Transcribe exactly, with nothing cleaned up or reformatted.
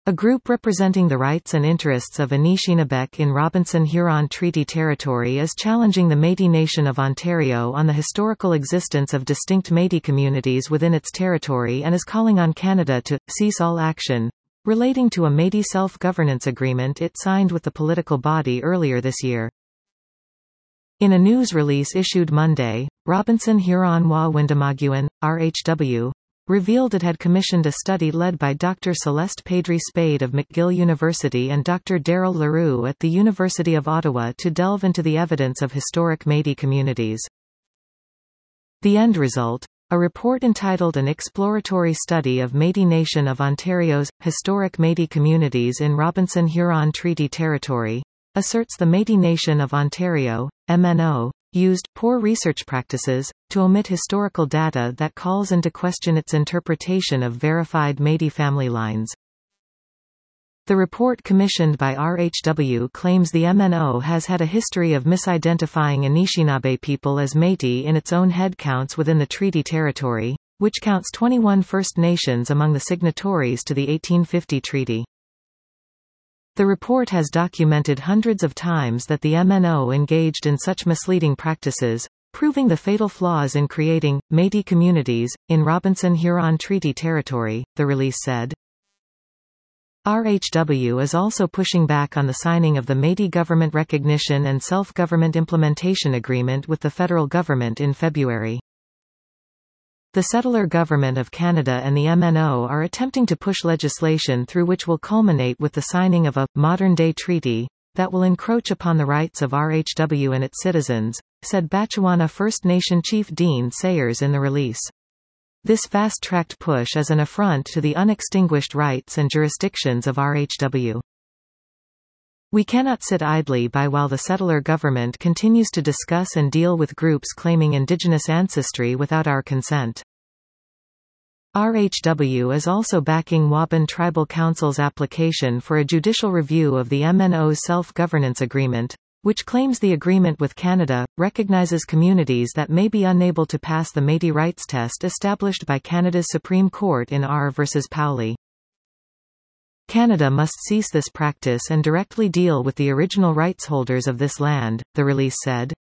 A group representing the rights and interests of Anishinaabe in Robinson-Huron Treaty Territory is challenging the Métis Nation of Ontario on the historical existence of distinct Métis communities within its territory and is calling on Canada to cease all action relating to a Métis self-governance agreement it signed with the political body earlier this year. In a news release issued Monday, Robinson-Huron-Wa-Windamaguan, R H W, revealed it had commissioned a study led by Doctor Celeste Pedri Spade of McGill University and Doctor Daryl Leroux at the University of Ottawa to delve into the evidence of historic Métis communities. The end result, a report entitled An Exploratory Study of Métis Nation of Ontario's Historic Métis Communities in Robinson-Huron Treaty Territory, asserts the Métis Nation of Ontario, M N O, used poor research practices to omit historical data that calls into question its interpretation of verified Métis family lines. The report commissioned by R H W claims the M N O has had a history of misidentifying Anishinaabe people as Métis in its own head counts within the treaty territory, which counts twenty-one First Nations among the signatories to the eighteen fifty treaty. The report has documented hundreds of times that the M N O engaged in such misleading practices, proving the fatal flaws in creating Métis communities in Robinson-Huron Treaty Territory, the release said. R H W is also pushing back on the signing of the Métis Government Recognition and Self-Government Implementation Agreement with the federal government in February. The settler government of Canada and the M N O are attempting to push legislation through which will culminate with the signing of a modern-day treaty that will encroach upon the rights of R H W and its citizens, said Batchewana First Nation Chief Dean Sayers in the release. This fast-tracked push is an affront to the unextinguished rights and jurisdictions of R H W. We cannot sit idly by while the settler government continues to discuss and deal with groups claiming Indigenous ancestry without our consent. R H W is also backing Waban Tribal Council's application for a judicial review of the M N O's self-governance agreement, which claims the agreement with Canada recognizes communities that may be unable to pass the Métis rights test established by Canada's Supreme Court in R versus Powley. Canada must cease this practice and directly deal with the original rights holders of this land, the release said.